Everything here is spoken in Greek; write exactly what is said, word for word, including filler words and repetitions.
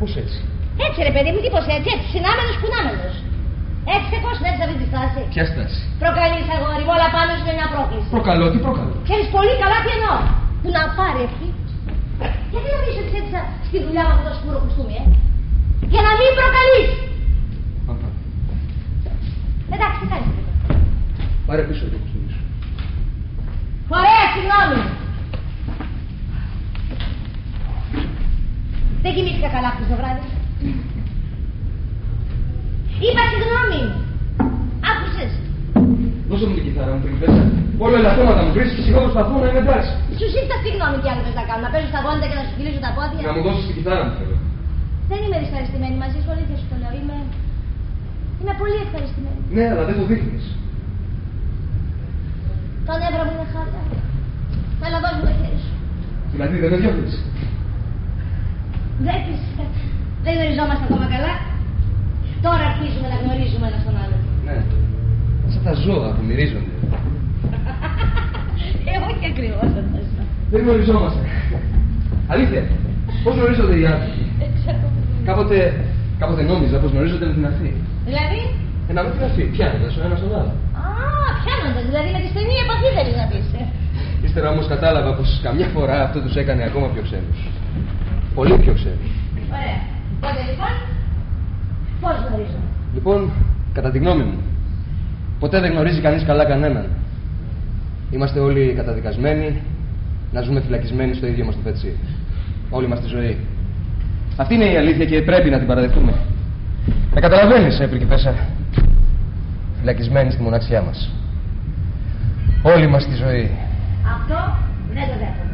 Πώς έτσι? Έτσι ρε παιδί μου, τι πως έτσι, έτσι, συνάμενος κουνάμενος. Έτσι και πώς δεν αυτή τη στάση. Ποια στάση? Προκαλείς αγόρι μου, όλα πάνω σου είναι μια πρόκληση. Προκαλώ, τι προκαλώ? Ξέρεις πολύ καλά τι εννοώ. Που να πάρει ευχή. Γιατί νομίζεις ότι έτσι στη δουλειά μου αυτό το σκούρο κουστούμι, ε? Για να μην προκαλείς. Αχα. Εντάξει, τι κάνεις? Πάρε πίσω το κουστούμι σου. Ωραία, συγγνώμη. Δεν κοιμήθηκα καλά χθες το βράδυ. Είπα συγγνώμη. Άκουσες? Δώσε μου την κιθάρα μου, πριγκιπέσα. Όλα ελαφρώματα μου βρίσκεις και εγώ προσπαθώ να είμαι εντάξει. Σου ήρθα συγγνώμη τι άλλο θες να κάνω. Να παίζεις τα γόνατα και να σου κυλήσω τα πόδια. Να μου δώσεις την κιθάρα μου θέλω. Δεν είμαι δυσαρεστημένη μαζί σου, αλήθεια σου το λέω. Είμαι... είμαι πολύ ευχαριστημένη. Ναι, αλλά δεν το δείχνεις. Το νεύρο μου είναι χάρια. Έλα δώσ' μου το χέρι σου. Δηλαδή δεν με διώχνεις? Βλέπεις, δεν γνωριζόμαστε ακόμα καλά. Τώρα αρχίζουμε να γνωρίζουμε ένα τον άλλο. Ναι. Σαν τα ζώα που μυρίζονται. Ε, όχι ακριβώς αυτό. Δεν γνωριζόμαστε. Αλήθεια. Πώς γνωρίζονται οι άνθρωποι? Κάποτε, κάποτε νόμιζα πως γνωρίζονται με την αρχή. Δηλαδή? Ε, να με την αρχή. Πιάνοντας ο ένας τον άλλο. Α, πιάνοντας. Δηλαδή με τη στενή επαφή θέλεις να πεις. Ε. Ύστερα όμως κατάλαβα πως καμιά φορά αυτό τους έκανε ακόμα πιο ξένους. Πολύ πιο ξένους. Ωραία. Τότε λοιπόν, πώς γνωρίζουμε? Λοιπόν, κατά τη γνώμη μου, ποτέ δεν γνωρίζει κανείς καλά κανέναν. Είμαστε όλοι καταδικασμένοι να ζούμε φυλακισμένοι στο ίδιο μας το πετσί. Όλη μας τη ζωή. Αυτή είναι η αλήθεια και πρέπει να την παραδεχτούμε. Τα καταλαβαίνεις, ε, πριγκιπέσα. Φυλακισμένοι στη μοναξιά μας. Όλη μας τη ζωή. Αυτό δεν το δέχομαι.